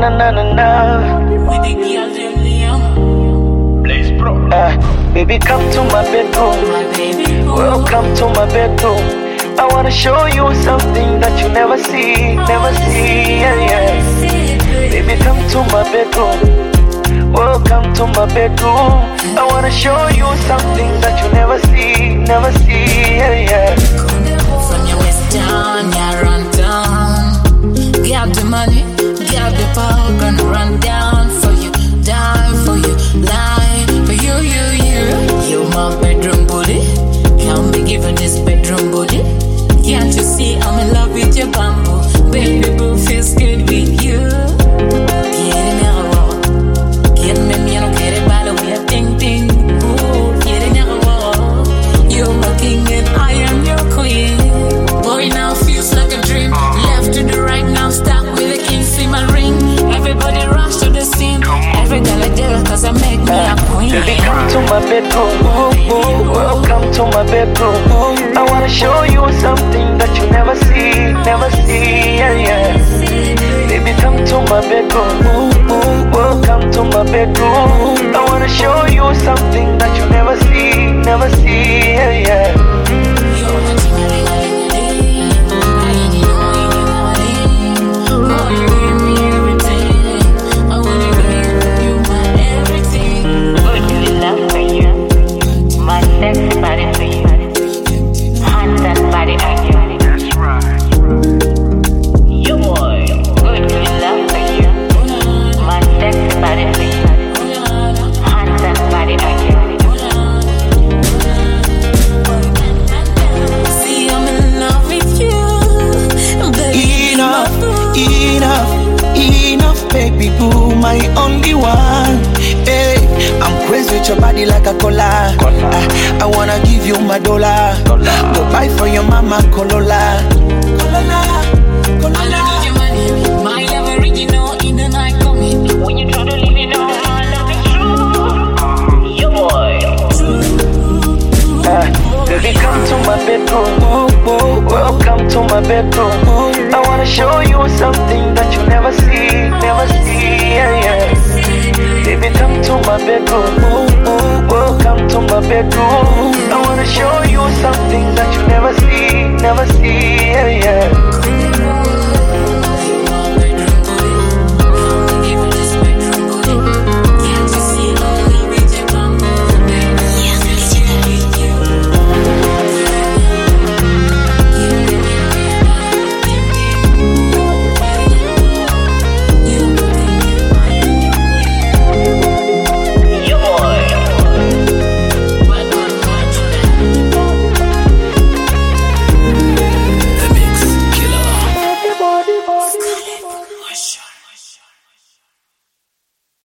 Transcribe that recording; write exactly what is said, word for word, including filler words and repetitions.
na na na. With the girls in Liam. Blaze bro. Uh, baby, come to my bedroom. My baby. Welcome to my bedroom. I wanna show you something that you never see, never see. Yeah, yeah. Baby, come to my bedroom. Welcome to my bedroom. I wanna show you something that you never see, never see. Yeah, yeah. From your waist down, yeah, run down. Get the money, get the power, gonna run down for you, die for you, lie for you, you, you. You my bedroom booty, can't be given this bedroom booty. Can't you see I'm in love with your bamboo? Baby boo feels good with you. Quiere me agarrar, quiere me miedo, quiere bala, we are ting ting. Ooh, quiere me agarrar. You're my king and I am your queen. Boy, now feels like a dream. Left to the right now, start with the king, see my ring. Everybody rush to the scene. Every girl I dare, cause I make me a queen. Baby, come to my bedroom. Oh, oh, welcome to my bedroom. Oh, I wanna show you something that you never see, never see. Yeah, yeah. Baby, come to my bedroom. Oh, oh, welcome to my bedroom. I wanna show you something that you never see, never see. Yeah, yeah. Baby boo, my only one. Hey, I'm crazy with your body like a cola. I, I wanna give you my dollar. dollar. Go buy for your mama Corolla. Corolla, Corolla. I love your money, my love original in the night coming. When you try to leave it all, my love is true. Your boy. Uh, baby, come to my bedroom. Oh, oh, welcome to my bedroom. Oh, I wanna show you something that you never see, never see. Yeah, yeah. Baby, come to my bedroom. Oh, oh, welcome to my bedroom. I wanna show you something that you never see, never see.